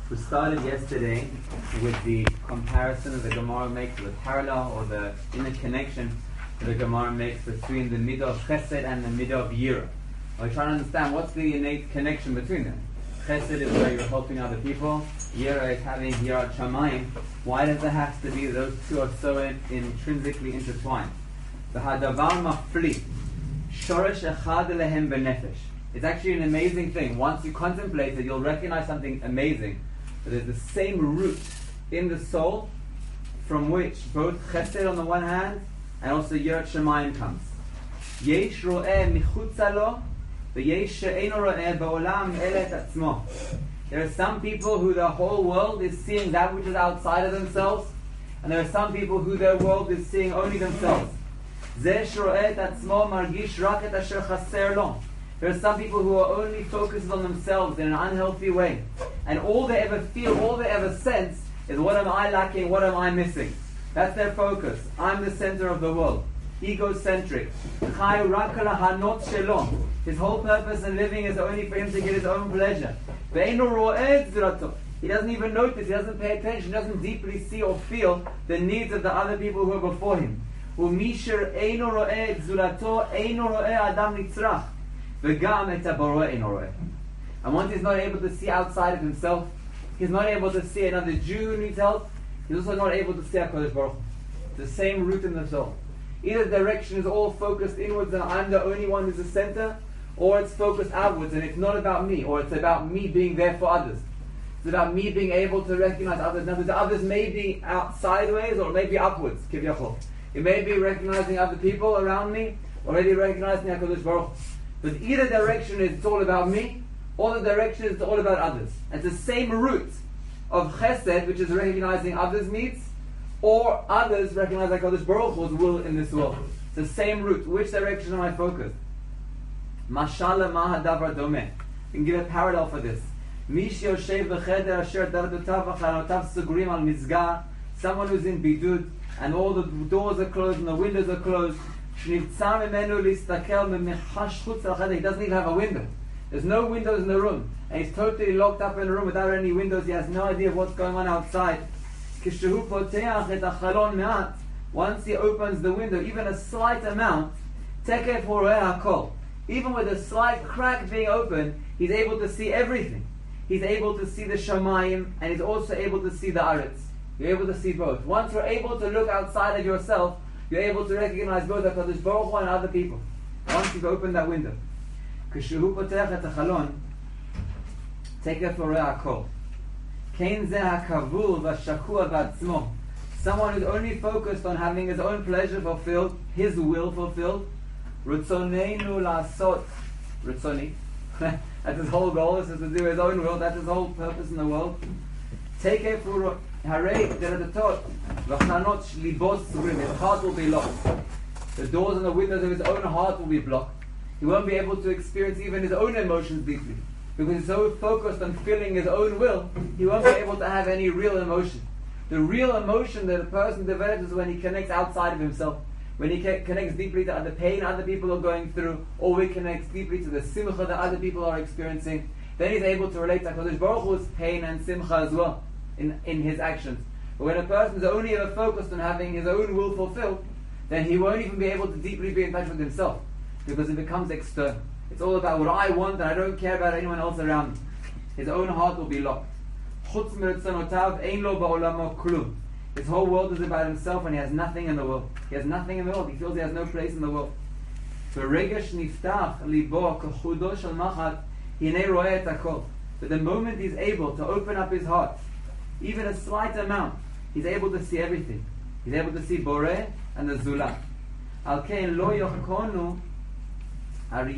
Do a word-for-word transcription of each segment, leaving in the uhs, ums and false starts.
We started yesterday with the comparison of the Gemara makes, the parallel or the inner connection that the Gemara makes between the midah of Chesed and the midah of Yira. We're trying to understand what's the innate connection between them. Chesed is where you're helping other people. Yira is having Yirat Shamayim. Why does it have to be those two are so in, intrinsically intertwined? The Hadavar Mafli Shoresh Echad Lehem Benefesh. It's actually an amazing thing. Once you contemplate it, you'll recognize something amazing. That there's the same root in the soul from which both Chesed on the one hand and also Yirat Shamayim comes. Yesh ro'eh michutza lo, v'yesh she'eino ro'eh ba'olam elet atzmo. There are some people who the whole world is seeing that which is outside of themselves, and there are some people who their world is seeing only themselves. Zeh she'ro'eh et atzmo margish rak et asher chaser lo. There are some people who are only focused on themselves in an unhealthy way, and all they ever feel, all they ever sense is, what am I lacking, what am I missing? That's their focus. I'm the center of the world. Egocentric. His whole purpose in living is only for him to get his own pleasure. He doesn't even notice, he doesn't pay attention, he doesn't deeply see or feel the needs of the other people who are before him. And once he's not able to see outside of himself, he's not able to see another Jew who needs help, he's also not able to see HaKadosh Baruch Hu. It's the same root in the soul. Either direction is all focused inwards and I'm the only one who's the center, or it's focused outwards and it's not about me, or it's about me being there for others. It's about me being able to recognize others. Now, the others may be out sideways or maybe upwards, kivyachol. It may be recognizing other people around me, or maybe recognizing HaKadosh Baruch Hu. But either direction is it's all about me, or the direction is it's all about others. It's the same root of Chesed, which is recognizing others' needs, or others recognize HaKadosh Baruch Hu's will in this world. It's the same root. Which direction am I focused? Mashala mahadavar domeh. We can give a parallel for this. Mish yoshev b'cheder asher dardotav v'chanotav sugurim al mizgar. Someone who's in bidud and all the doors are closed and the windows are closed. Shnivtzah mimenu listakel memichash chutz al cheder. He doesn't even have a window. There's no windows in the room, and he's totally locked up in a room without any windows. He has no idea what's going on outside. Once he opens the window, even a slight amount, even with a slight crack being open, he's able to see everything. He's able to see the Shamayim, and he's also able to see the Aretz. You're able to see both. Once you're able to look outside of yourself, you're able to recognize both HaKadosh Baruch Hu and other people. Once you've opened that window. Someone who's only focused on having his own pleasure fulfilled, his will fulfilled. Rutzonenu lasot. Rutzoni. That's his whole goal, is to do his own will. That's his whole purpose in the world. Take it for Harei Deradatot. V'chanot libos surim. His heart will be locked. The doors and the windows of his own heart will be blocked. He won't be able to experience even his own emotions deeply. Because he's so focused on feeling his own will, he won't be able to have any real emotion. The real emotion that a person develops is when he connects outside of himself. When he connects deeply to the pain other people are going through, or he connects deeply to the simcha that other people are experiencing. Then he's able to relate to HaKadosh Baruch Hu's pain and simcha as well in, in his actions. But when a person is only ever focused on having his own will fulfilled, then he won't even be able to deeply be in touch with himself. Because it becomes external. It's all about what I want and I don't care about anyone else around me. His own heart will be locked. His whole world is about himself and he has nothing in the world. He has nothing in the world. He feels he has no place in the world. But the moment he's able to open up his heart, even a slight amount, he's able to see everything. He's able to see Boreh and the Zulah. Al-Kain lo yochkonu and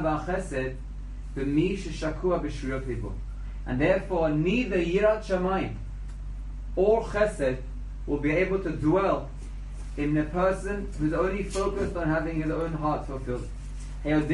therefore neither Yirat Shamayim or Chesed will be able to dwell in a person who's only focused on having his own heart fulfilled. And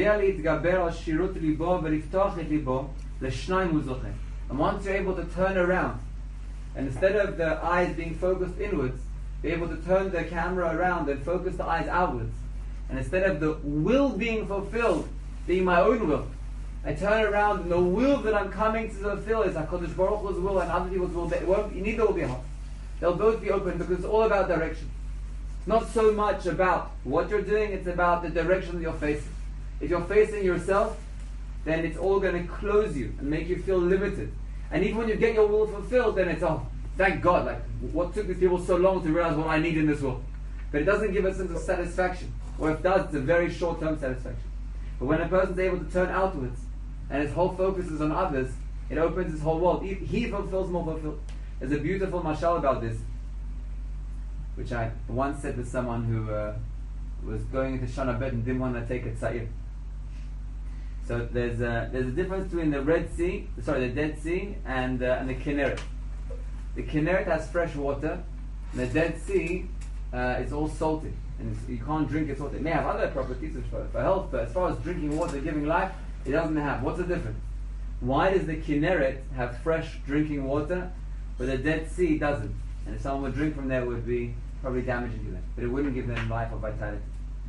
once you're able to turn around, and instead of the eyes being focused inwards, be able to turn the camera around and focus the eyes outwards. And instead of the will being fulfilled, being my own will, I turn around and the will that I'm coming to fulfill is HaKadosh Baruch Hu's will and other people's will. It won't, neither will be hard. They'll both be open because it's all about direction. It's not so much about what you're doing, it's about the direction that you're facing. If you're facing yourself, then it's all going to close you and make you feel limited. And even when you get your will fulfilled, then it's, oh, thank God, like, what took these people so long to realize what I need in this world? But it doesn't give a sense of satisfaction. Or if it does, it's a very short-term satisfaction. But when a person's able to turn outwards, and his whole focus is on others, it opens his whole world. He, he fulfills more fulfilled. There's a beautiful mashal about this, which I once said to someone who uh, was going into Shana Bet and didn't want to take a tza'ir. So there's a, there's a difference between the Red Sea, sorry, the Dead Sea, and, uh, and the Kinneret. The Kinneret has fresh water, and the Dead Sea uh, is all salty, and it's, you can't drink it salty. It may have other properties for, for health, but as far as drinking water, giving life, it doesn't have. What's the difference? Why does the Kinneret have fresh drinking water, but the Dead Sea doesn't? And if someone would drink from there, it would be probably damaging to them, but it wouldn't give them life or vitality.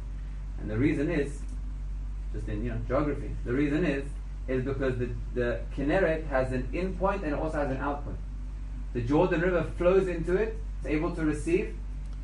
And the reason is, just in you know geography, the reason is is because the, the Kinneret has an in point and it also has an out point. The Jordan River flows into it, it's able to receive,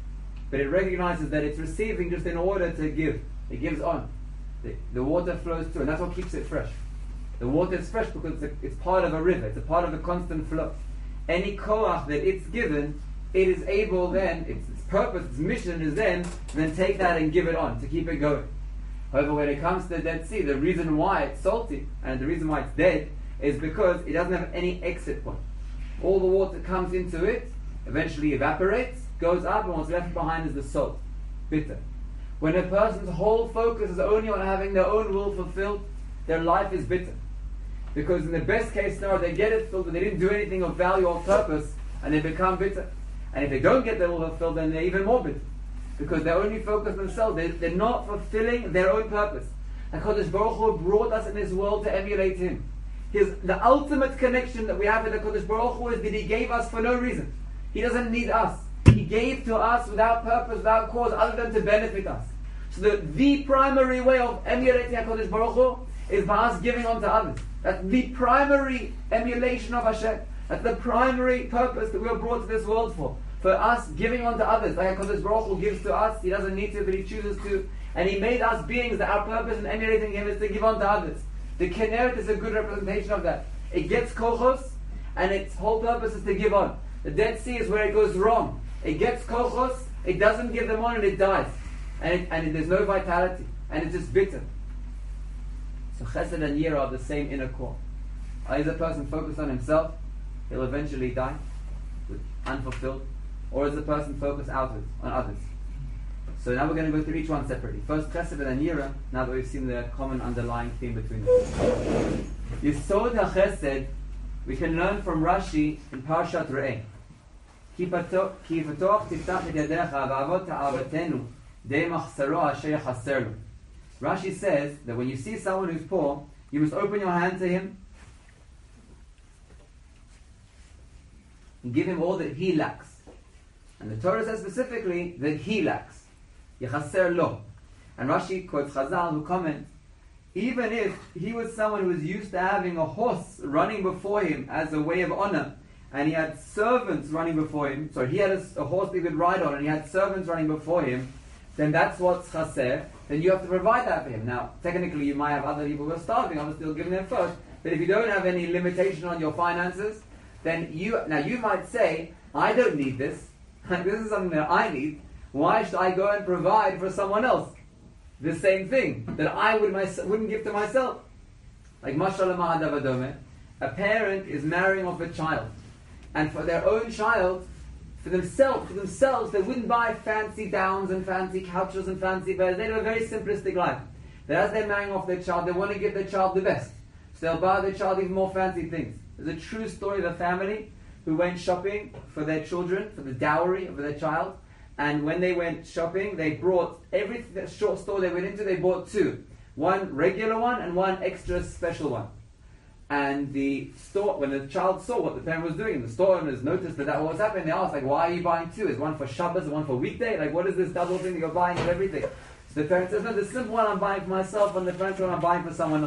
but it recognizes that it's receiving just in order to give. It gives on. The, the water flows through, and that's what keeps it fresh. The water is fresh because it's, a, it's part of a river, it's a part of the constant flow. Any koach that it's given, it is able then, its, its purpose, its mission is then, then take that and give it on, to keep it going. However, when it comes to the Dead Sea, the reason why it's salty, and the reason why it's dead, is because it doesn't have any exit point. All the water comes into it, eventually evaporates, goes up, and what's left behind is the salt, bitter. When a person's whole focus is only on having their own will fulfilled, their life is bitter. Because in the best case scenario, they get it filled, but they didn't do anything of value or purpose, and they become bitter. And if they don't get their will fulfilled, then they're even more bitter. Because they're only focused on themselves, they, they're not fulfilling their own purpose. And HaKadosh Baruch Hu brought us in this world to emulate Him. His, the ultimate connection that we have with HaKadosh Baruch Hu is that He gave us for no reason. He doesn't need us. He gave to us without purpose, without cause, other than to benefit us. So the, the primary way of emulating HaKadosh Baruch Hu is by us giving on to others. That's the primary emulation of Hashem. That's the primary purpose that we are brought to this world for. For us giving on to others. Like HaKadosh Baruch Hu gives to us, He doesn't need to, but He chooses to. And He made us beings that our purpose in emulating Him is to give on to others. The Kinneret is a good representation of that. It gets kochos, and its whole purpose is to give on. The Dead Sea is where it goes wrong. It gets kochos, it doesn't give them on, and it dies. And, it, and it, there's no vitality. And it's just bitter. So Chesed and Yira are the same inner core. Either a person focused on himself, he'll eventually die, with unfulfilled. Or is the person focused outwards, on others? So now we're going to go through each one separately. First Chesed and Yira, now that we've seen the common underlying theme between them. Yisod HaChesed, we can learn from Rashi in Parshat Re'eh. Ki patoch tiftach et yadecha v'avot ta'avatenu de machsaro asher chaser lo. Rashi says that when you see someone who's poor, you must open your hand to him and give him all that he lacks. And the Torah says specifically that he lacks. Yechaser lo. And Rashi quotes Chazal who comment, even if he was someone who was used to having a horse running before him as a way of honor, and he had servants running before him, so he had a, a horse he could ride on, and he had servants running before him, then that's what's chaser, then you have to provide that for him. Now, technically you might have other people who are starving, obviously you'll give them first, but if you don't have any limitation on your finances, then you, now you might say, I don't need this, this is something that I need, why should I go and provide for someone else the same thing that I would my, wouldn't give to myself? Like Mashallah Mahadavadome, a parent is marrying off a child, and for their own child, for themselves, for themselves, they wouldn't buy fancy gowns and fancy couches and fancy beds. They live a very simplistic life. But as they're marrying off their child, they want to give their child the best. So they'll buy their child even more fancy things. There's a true story of a family who went shopping for their children, for the dowry of their child. And when they went shopping, they brought, every short store they went into, they bought two. One regular one and one extra special one. And the store, when the child saw what the parent was doing, the store owners noticed that that was happening. They asked, like, why are you buying two? Is one for Shabbos and one for weekday? Like, what is this double thing that you're buying of everything? So the parent says, no, the simple one I'm buying for myself, and the French one I'm buying for someone else.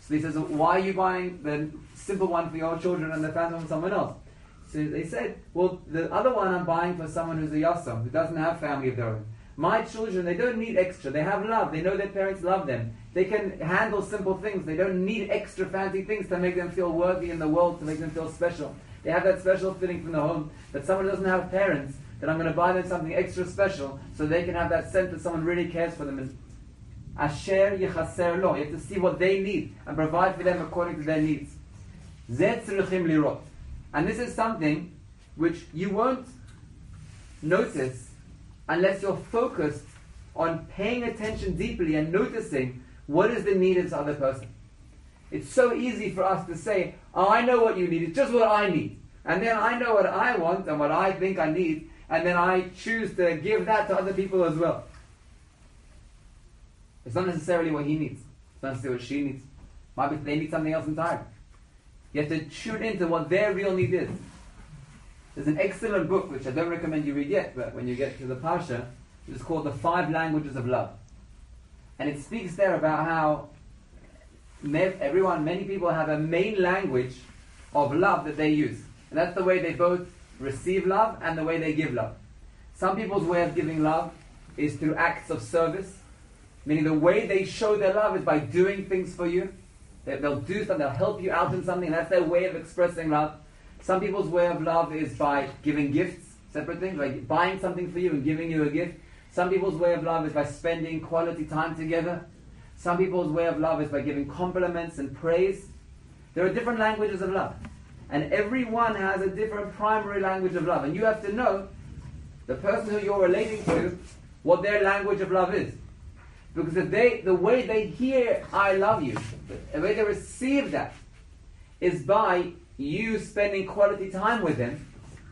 So he says, why are you buying the simple one for your children and the fancy one for someone else? So they said, well, the other one I'm buying for someone who's a yasam, who doesn't have family of their own. My children, they don't need extra. They have love. They know their parents love them. They can handle simple things. They don't need extra fancy things to make them feel worthy in the world, to make them feel special. They have that special feeling from the home that someone who doesn't have parents, that I'm going to buy them something extra special so they can have that sense that someone really cares for them. And Asher yichaser lo. You have to see what they need and provide for them according to their needs. Zeh tzrichim lirot. And this is something which you won't notice unless you're focused on paying attention deeply and noticing what is the need of the other person. It's so easy for us to say, oh, I know what you need, it's just what I need. And then I know what I want and what I think I need, and then I choose to give that to other people as well. It's not necessarily what he needs. It's not necessarily what she needs. Might be they need something else entirely. You have to tune into what their real need is. There's an excellent book, which I don't recommend you read yet, but when you get to the Parsha, it's called The Five Languages of Love. And it speaks there about how everyone, many people have a main language of love that they use. And that's the way they both receive love and the way they give love. Some people's way of giving love is through acts of service, meaning the way they show their love is by doing things for you. They'll do something, they'll help you out in something, that's their way of expressing love. Some people's way of love is by giving gifts, separate things, like buying something for you and giving you a gift. Some people's way of love is by spending quality time together. Some people's way of love is by giving compliments and praise. There are different languages of love. And everyone has a different primary language of love. And you have to know, the person who you're relating to, what their language of love is. Because if they, the way they hear I love you, the way they receive that, is by you spending quality time with them,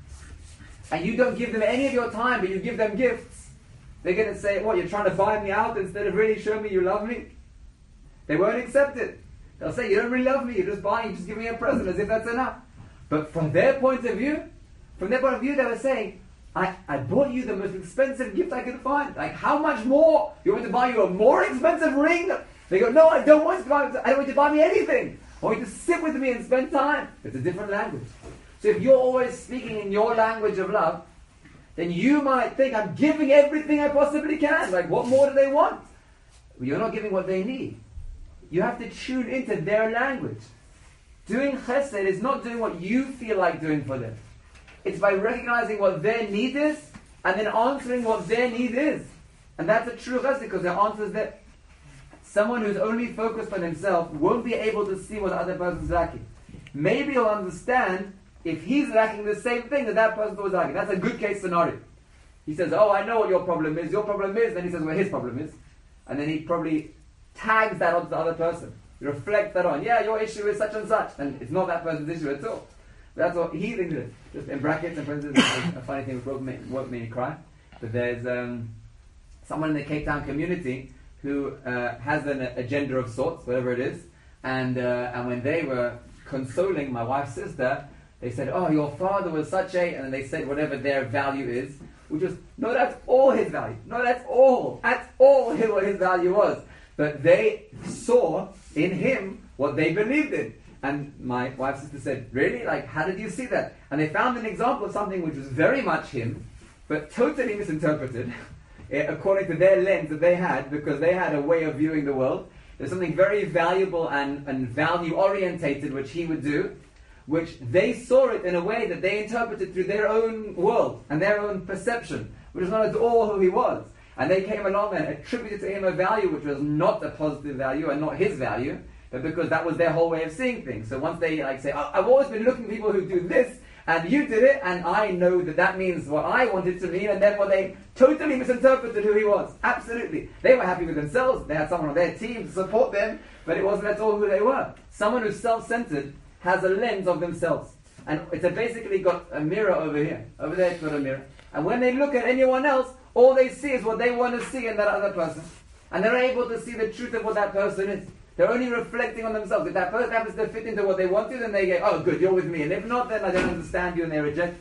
and you don't give them any of your time, but you give them gifts, they're going to say, what, you're trying to buy me out instead of really showing me you love me? They won't accept it. They'll say, you don't really love me, you're just buying, you just give me a present as if that's enough. But from their point of view, from their point of view, they were saying, I, I bought you the most expensive gift I could find. Like, how much more? You want me to buy you a more expensive ring? They go, no, I don't want you to buy, I don't want you to buy me anything. I want you to sit with me and spend time. It's a different language. So if you're always speaking in your language of love, then you might think, I'm giving everything I possibly can. Like, what more do they want? Well, you're not giving what they need. You have to tune into their language. Doing chesed is not doing what you feel like doing for them. It's by recognizing what their need is and then answering what their need is. And that's a true chesed because their answer is that someone who's only focused on himself won't be able to see what the other person's lacking. Maybe he'll understand if he's lacking the same thing that that person was lacking. That's a good case scenario. He says, oh, I know what your problem is. Your problem is. Then he says, well, his problem is. And then he probably tags that onto the other person. He reflects that on. Yeah, your issue is such and such. And it's not that person's issue at all. That's what he thinks it is. Just in brackets, and for instance, a funny thing which made, made me cry. But there's um, someone in the Cape Town community who uh, has an agenda of sorts, whatever it is. And uh, and when they were consoling my wife's sister, they said, oh, your father was such a... And then they said whatever their value is, which was, no, that's all his value. No, that's all. That's all his, what his value was. But they saw in him what they believed in. And my wife's sister said, really? Like, how did you see that? And they found an example of something which was very much him, but totally misinterpreted, according to their lens that they had, because they had a way of viewing the world. There's something very valuable and, and value-orientated which he would do, which they saw it in a way that they interpreted through their own world and their own perception, which was not at all who he was. And they came along and attributed to him a value which was not a positive value and not his value, but because that was their whole way of seeing things. So once they like say, oh, I've always been looking at people who do this, and you did it, and I know that that means what I wanted to mean, and then when they totally misinterpreted who he was. Absolutely. They were happy with themselves. They had someone on their team to support them, but it wasn't at all who they were. Someone who's self-centered has a lens of themselves. And it's basically got a mirror over here. Over there it's got a mirror. And when they look at anyone else, all they see is what they want to see in that other person. And they're able to see the truth of what that person is. They're only reflecting on themselves. If that person happens to fit into what they want to, then they go, oh good, you're with me. And if not, then I don't understand you, and they reject.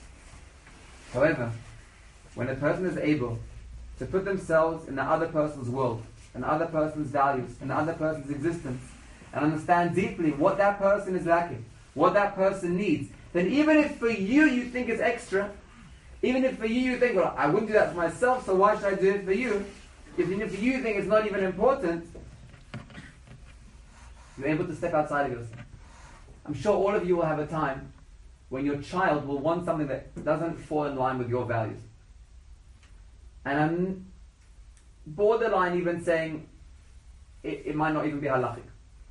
However, when a person is able to put themselves in the other person's world, in the other person's values, in the other person's existence, and understand deeply what that person is lacking, what that person needs, then even if for you you think it's extra, even if for you you think, well, I wouldn't do that for myself, so why should I do it for you? Even if for you you think it's not even important, you're able to step outside of yourself. I'm sure all of you will have a time when your child will want something that doesn't fall in line with your values. And I'm borderline even saying it, it might not even be halachic.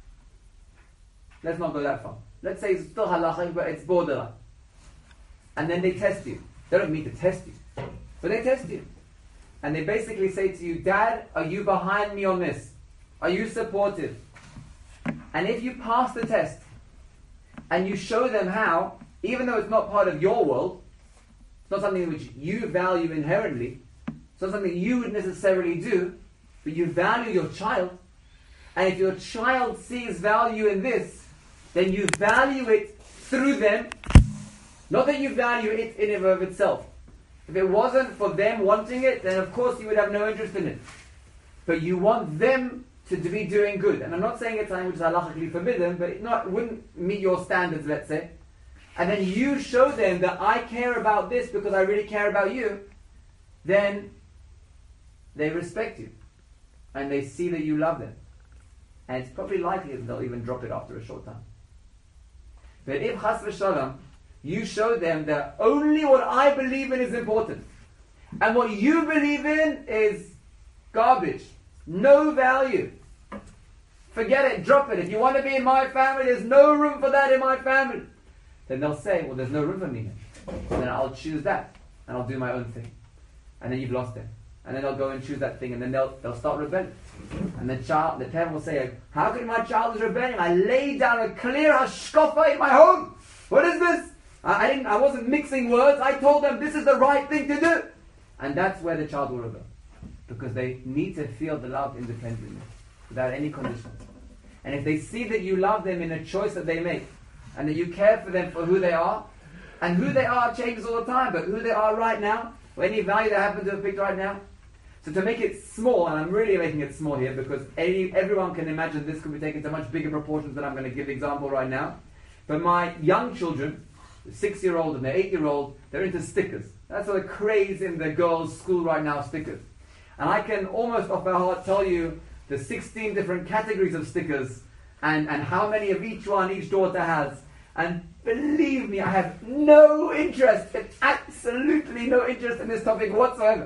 Let's not go that far. Let's say it's still halachic, but it's borderline. And then they test you. They don't mean to test you, but they test you. And they basically say to you, Dad, are you behind me on this? Are you supportive? And if you pass the test, and you show them how, even though it's not part of your world, it's not something which you value inherently, it's not something you would necessarily do, but you value your child, and if your child sees value in this, then you value it through them, not that you value it in and of itself. If it wasn't for them wanting it, then of course you would have no interest in it. But you want them to be doing good. And I'm not saying it's something which is halachically forbidden, but it not, wouldn't meet your standards, let's say. And then you show them that I care about this because I really care about you, then they respect you. And they see that you love them. And it's probably likely that they'll even drop it after a short time. But if chas v'shalom, you show them that only what I believe in is important, and what you believe in is garbage, no value. Forget it, drop it. If you want to be in my family, there's no room for that in my family. Then they'll say, well, there's no room for me here. And then I'll choose that, and I'll do my own thing. And then you've lost them. And then they'll go and choose that thing, and then they'll they'll start rebelling. And the child, the parent will say, how can my child is rebelling? I laid down a clear hashkafa in my home. What is this? I, I didn't. I wasn't mixing words. I told them this is the right thing to do. And that's where the child will rebel. Because they need to feel the love independently, without any conditions. And if they see that you love them in a choice that they make, and that you care for them for who they are, and who they are changes all the time, but who they are right now, or any value they happen to have picked right now. So to make it small, and I'm really making it small here, because any, everyone can imagine this could be taken to much bigger proportions than I'm going to give the example right now. But my young children, the six-year-old and the eight-year-old, they're into stickers. That's what the craze in the girls' school right now, stickers. And I can almost off by heart tell you the sixteen different categories of stickers and, and how many of each one each daughter has. And believe me, I have no interest, absolutely no interest in this topic whatsoever.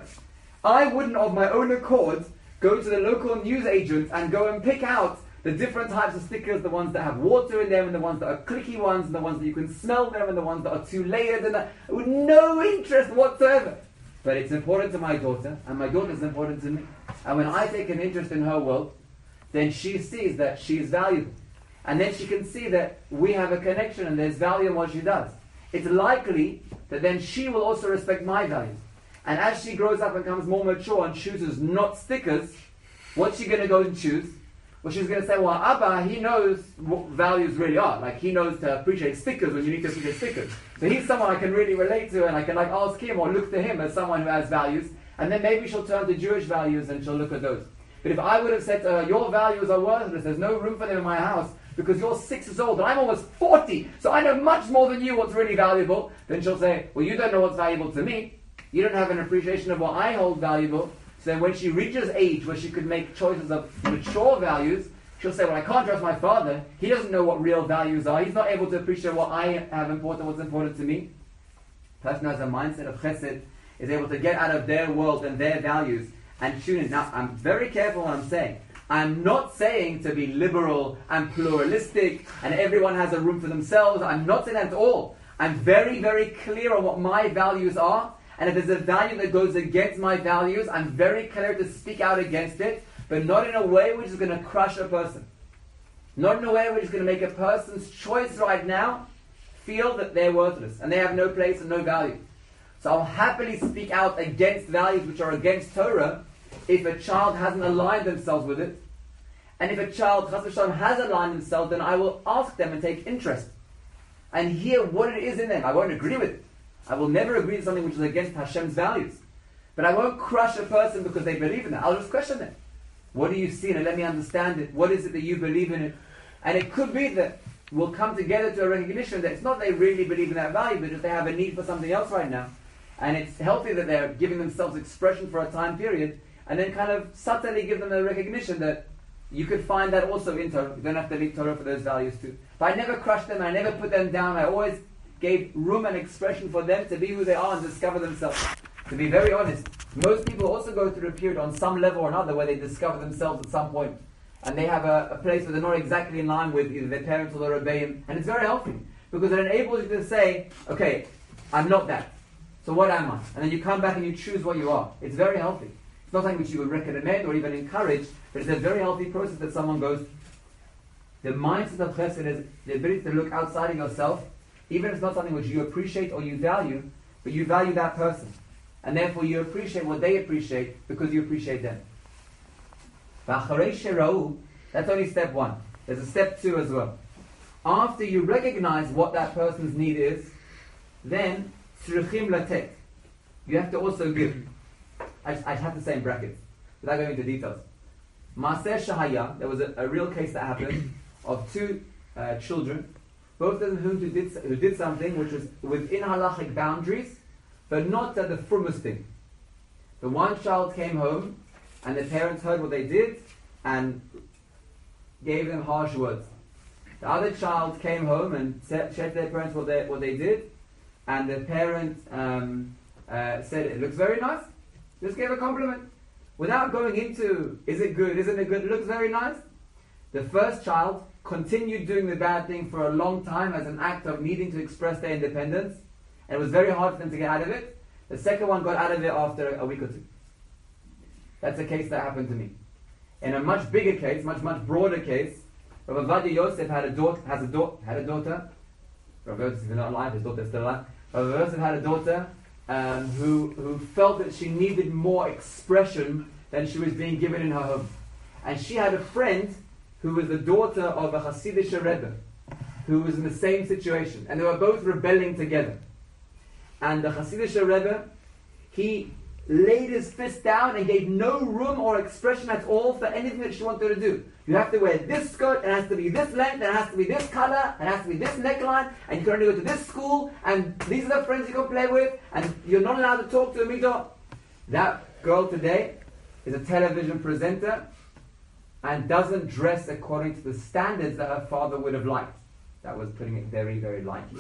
I wouldn't of my own accord go to the local news agent and go and pick out the different types of stickers, the ones that have water in them and the ones that are clicky ones and the ones that you can smell them and the ones that are two layered and that, with no interest whatsoever. But it's important to my daughter, and my daughter is important to me. And when I take an interest in her world, then she sees that she is valuable. And then she can see that we have a connection and there's value in what she does. It's likely that then she will also respect my values. And as she grows up and becomes more mature and chooses not stickers, what's she going to go and choose? Well, she's going to say, well, Abba, he knows what values really are. Like, he knows to appreciate stickers when you need to appreciate stickers. So he's someone I can really relate to, and I can like ask him or look to him as someone who has values. And then maybe she'll turn to Jewish values and she'll look at those. But if I would have said to her, your values are worthless, there's no room for them in my house, because you're six years old and I'm almost forty, so I know much more than you what's really valuable, then she'll say, well, you don't know what's valuable to me. You don't have an appreciation of what I hold valuable. So then when she reaches age where she could make choices of mature values, she'll say, well, I can't trust my father. He doesn't know what real values are. He's not able to appreciate what I have important, what's important to me. The person who has a mindset of chesed is able to get out of their world and their values and tune in. Now, I'm very careful what I'm saying. I'm not saying to be liberal and pluralistic and everyone has a room for themselves. I'm not saying that at all. I'm very, very clear on what my values are. And if there's a value that goes against my values, I'm very clear to speak out against it, but not in a way which is going to crush a person. Not in a way which is going to make a person's choice right now feel that they're worthless and they have no place and no value. So I'll happily speak out against values which are against Torah if a child hasn't aligned themselves with it. And if a child, chas v'shalom, has aligned themselves, then I will ask them and take interest and hear what it is in them. I won't agree with it. I will never agree to something which is against Hashem's values. But I won't crush a person because they believe in it. I'll just question them. What do you see in it? Let me understand it. What is it that you believe in it? And it could be that we'll come together to a recognition that it's not they really believe in that value, but just they have a need for something else right now. And it's healthy that they're giving themselves expression for a time period, and then kind of subtly give them a recognition that you could find that also in Torah. You don't have to leave Torah for those values too. But I never crushed them, I never put them down. I always gave room and expression for them to be who they are and discover themselves. To be very honest, most people also go through a period on some level or another where they discover themselves at some point. And they have a, a place where they're not exactly in line with either their parents or their rebbeim. And it's very healthy, because it enables you to say, okay, I'm not that. So what am I? And then you come back and you choose what you are. It's very healthy. It's not something which you would recommend or even encourage, but it's a very healthy process that someone goes through. The mindset of chesed is the ability to look outside of yourself, even if it's not something which you appreciate or you value, but you value that person. And therefore you appreciate what they appreciate because you appreciate them. That's only step one. There's a step two as well. After you recognize what that person's need is, then tzruchim latek. You have to also give. I, I have to say in brackets, without going into details. Maaseh Shahaya, there was a, a real case that happened of two uh, children, both of them who did, who did something which was within halachic boundaries, but not at the frumest thing. The one child came home, and the parents heard what they did, and gave them harsh words. The other child came home and said, shared to their parents what they, what they did, and the parent um, uh, said, it looks very nice. Just gave a compliment. Without going into, is it good, isn't it good, it looks very nice. The first child continued doing the bad thing for a long time as an act of needing to express their independence, and it was very hard for them to get out of it. The second one got out of it after a week or two. That's a case that happened to me. In a much bigger case, much, much broader case, Rav Ovadia Yosef had a daughter, has a daughter, had a daughter. Rav Yosef is not alive, his daughter is still alive. Rav Yosef had a daughter um, who, who felt that she needed more expression than she was being given in her home. And she had a friend who was the daughter of a Hasidic Rebbe, who was in the same situation. And they were both rebelling together. And the Hasidic Rebbe, he laid his fist down and gave no room or expression at all for anything that she wanted to do. You have to wear this skirt, it has to be this length, it has to be this color, it has to be this neckline, and you can only go to this school, and these are the friends you can play with, and you're not allowed to talk to a midah. That girl today is a television presenter and doesn't dress according to the standards that her father would have liked. That was putting it very, very lightly.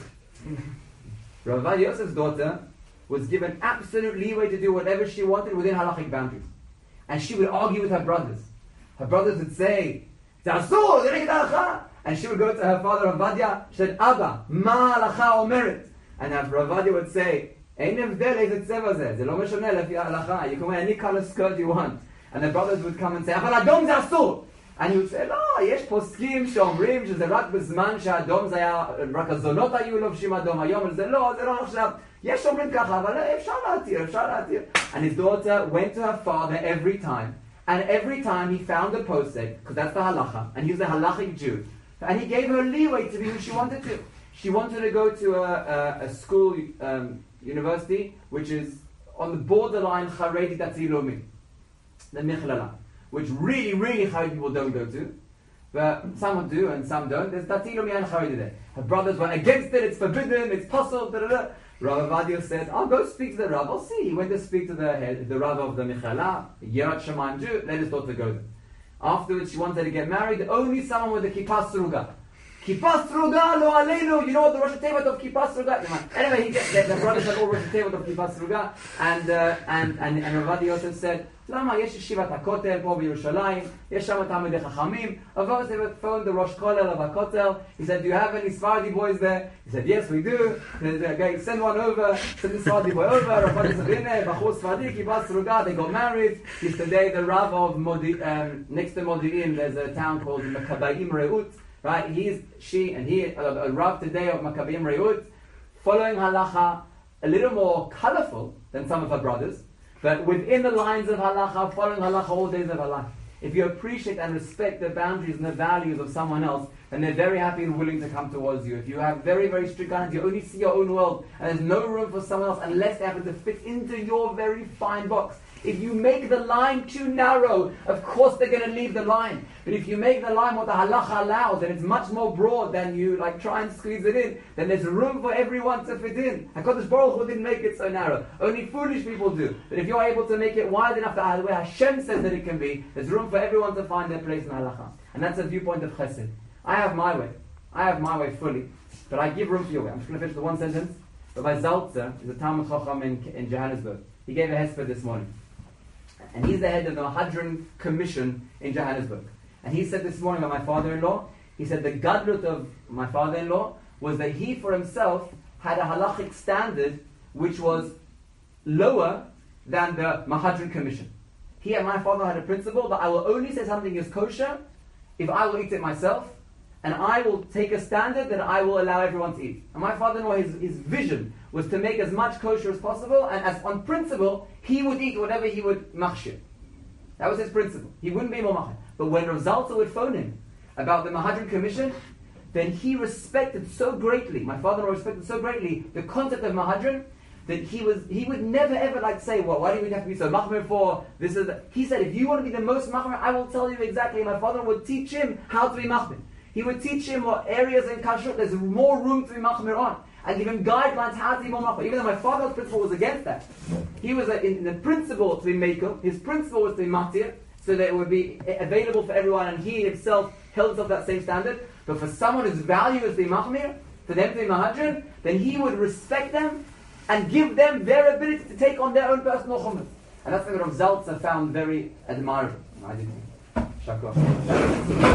Rav Ovadia Yosef's daughter was given absolute leeway to do whatever she wanted within halachic boundaries. And she would argue with her brothers. Her brothers would say, and she would go to her father Rav Ovadia, she said, Abba, ma halacha omeret. And Rav Ovadia would say, Ein evdel eizeh tzeva zeh, ze lo meshoneh lefi halacha, you can wear any color skirt you want. And the brothers would come and say, אבל אדום זה אסור. And he would say, לא, יש פוסקים שאומרים שזה רק בזמן שהאדום זה היה, רק הזונות היו לובשים אדום, היום זה לא, זה לא עכשיו. יש אומרים ככה, אבל אפשר להתיר, אפשר להתיר. And his daughter went to her father every time. And every time he found a posek, because that's the halacha, and he was a halachic Jew. And he gave her leeway to be who she wanted to. She wanted to go to a, a, a school, um, university, which is on the borderline Haredi Dati Lomi, the Michlala, which really, really Haredi people don't go to. But some do and some don't. There's Dati Lomi and Haredi there. Her brothers went against it, it's forbidden, it's possible, da da da. Rav Ovadia said, I'll go speak to the Rav, I'll see. He went to speak to the head, the Rav of the Michlala, Yerat Shamayim Jew, let his daughter go there. Afterwards, she wanted to get married, only someone with a kippah sruga. Kippah sruga lo aleinu. You know what the Rosh Tevot of kippah sruga? Anyway, he gets the, the brothers had all Rosh Tevot of kippah sruga, and uh, and and and Rav Ovadia Yosef said, "Lama yesh yeshivat hakotel po b'Yerushalayim, yesh sham talmidei chachamim." Rav Ovadia Yosef phoned the Rosh Kollel of hakotel. He said, "Do you have any Sephardi boys there?" He said, "Yes, we do." He said, "Okay, send one over. Send the Sephardi boy over." Rav Ovadia said, "Ineh, bachur Sephardi kippah sruga." They got married. He's today the Rav of Modi, um, next to Modi'in. There's a town called Makabayim Reut. Right, he's, she, and he, a, a Rav today of Maccabim Reut, following halacha, a little more colorful than some of her brothers, but within the lines of halacha, following halacha all days of her life. If you appreciate and respect the boundaries and the values of someone else, then they're very happy and willing to come towards you. If you have very, very strict guidelines, you only see your own world, and there's no room for someone else unless they happen to fit into your very fine box. If you make the line too narrow, of course they're going to leave the line. But if you make the line what the halacha allows, and it's much more broad than you like try and squeeze it in, then there's room for everyone to fit in. HaKadosh Baruch Hu didn't make it so narrow. Only foolish people do. But if you're able to make it wide enough that the way Hashem says that it can be, there's room for everyone to find their place in halacha. And that's a viewpoint of chesed. I have my way. I have my way fully. But I give room for your way. I'm just going to finish the one sentence. Rabbi Zaltzer is a Talmud Chacham in, in Johannesburg. He gave a hesper this morning. And he's the head of the Mahadran Commission in Johannesburg. And he said this morning about my father-in-law, he said the gadlut of my father-in-law was that he for himself had a halachic standard which was lower than the Mahadran Commission. He and my father had a principle that I will only say something is kosher if I will eat it myself, and I will take a standard that I will allow everyone to eat. And my father-in-law, his, his vision was to make as much kosher as possible, and as on principle, he would eat whatever he would machshir. That was his principle. He wouldn't be more machshir. But when Rav Zaltzer would phone him about the Mahadran Commission, then he respected so greatly, my father-in-law respected so greatly the concept of Mahadran, that he was he would never ever like say, well, why do we have to be so machmir for this is that? He said, if you want to be the most machmir, I will tell you exactly. My father would teach him how to be machmir. He would teach him what areas in kashrut there's more room to be machmir on, and give him guidelines how to be more machmir. Even though my father's principle was against that, he was uh, in, in the principle to be makel. His principle was to be matir, so that it would be available for everyone, and he himself held himself that same standard. But for someone whose value is to be machmir, for them to be mahadran, then he would respect them and give them their ability to take on their own personal chumras. And that's what Rav Zaltzer found very admirable. I didn't. Shakor.